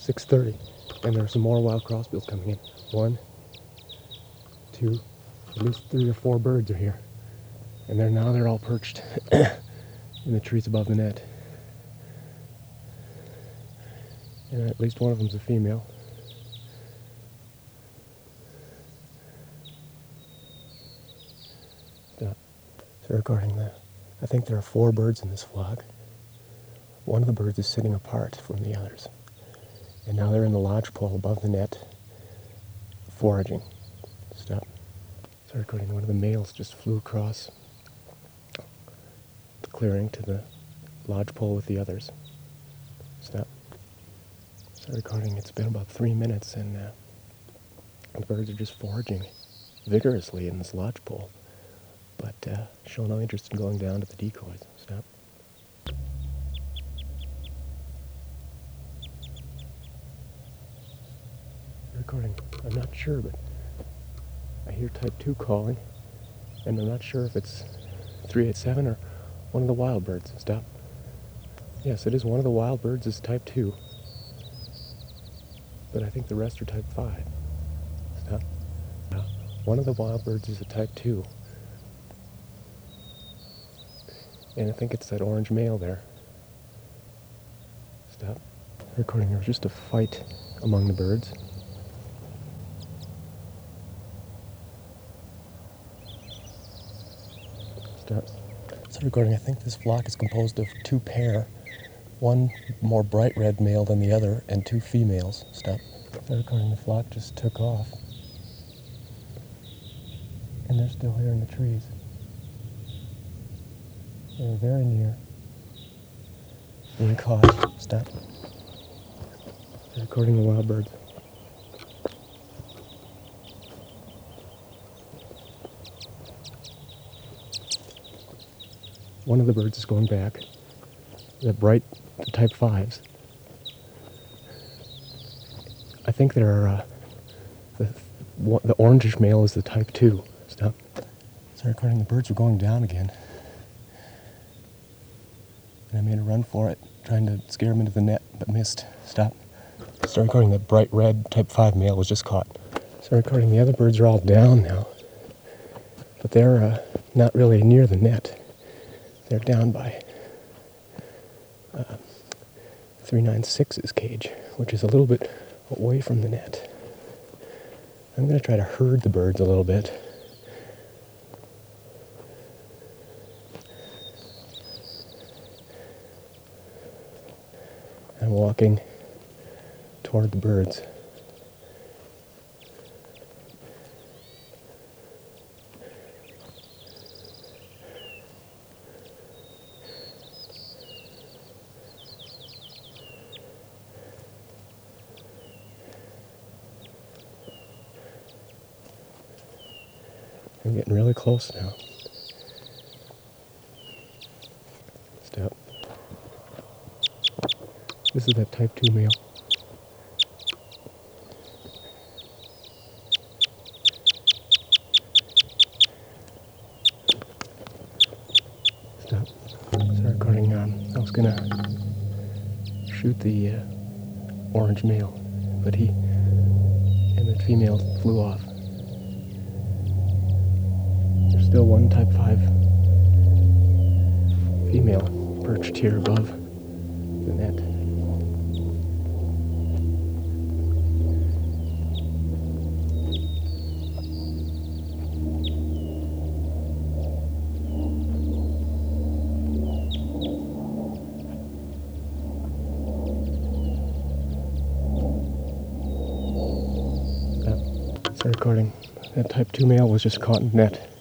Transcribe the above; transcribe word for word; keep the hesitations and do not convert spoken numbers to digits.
six thirty, and there's some more wild crossbills coming in. One, two, at least three or four birds are here. And they're now they're all perched in the trees above the net. And at least one of them's a female. Stop. So recording that. I think there are four birds in this flock. One of the birds is sitting apart from the others. And now they're in the lodgepole above the net, foraging. Stop. So recording, one of the males just flew across the clearing to the lodgepole with the others. Stop. So recording, it's been about three minutes and uh, the birds are just foraging vigorously in this lodgepole, but uh, show no interest in going down to the decoys. Stop. Recording. I'm not sure, but I hear type two calling, and I'm not sure if it's three eight seven or one of the wild birds. Stop. Yes, it is one of the wild birds is type two, but I think the rest are type five. Stop. Uh, one of the wild birds is a type two, and I think it's that orange male there. Stop. Recording. There was just a fight among the birds. Stop. So recording, I think this flock is composed of two pair, one more bright red male than the other, and two females. Stop. So recording, the flock just took off, and they're still here in the trees. They're very near. Being caught. Stop. So recording the wild birds. One of the birds is going back. The bright, the type fives. I think there are, uh, the, the orangish male is the type two. Stop. So recording, the birds were going down again. And I made a run for it, trying to scare them into the net, but missed. Stop. Start recording, the bright red type five male was just caught. Start recording, the other birds are all down now. But they're uh, not really near the net. They're down by uh, three ninety-six's cage, which is a little bit away from the net. I'm going to try to herd the birds a little bit. I'm walking toward the birds. I'm getting really close now. Stop. This is that type two male. Stop. Start recording. Um, I was gonna shoot the uh, orange male, but he and the female flew off. There's still one type five female perched here above the net. Stop. Start recording. That type two male was just caught in the net.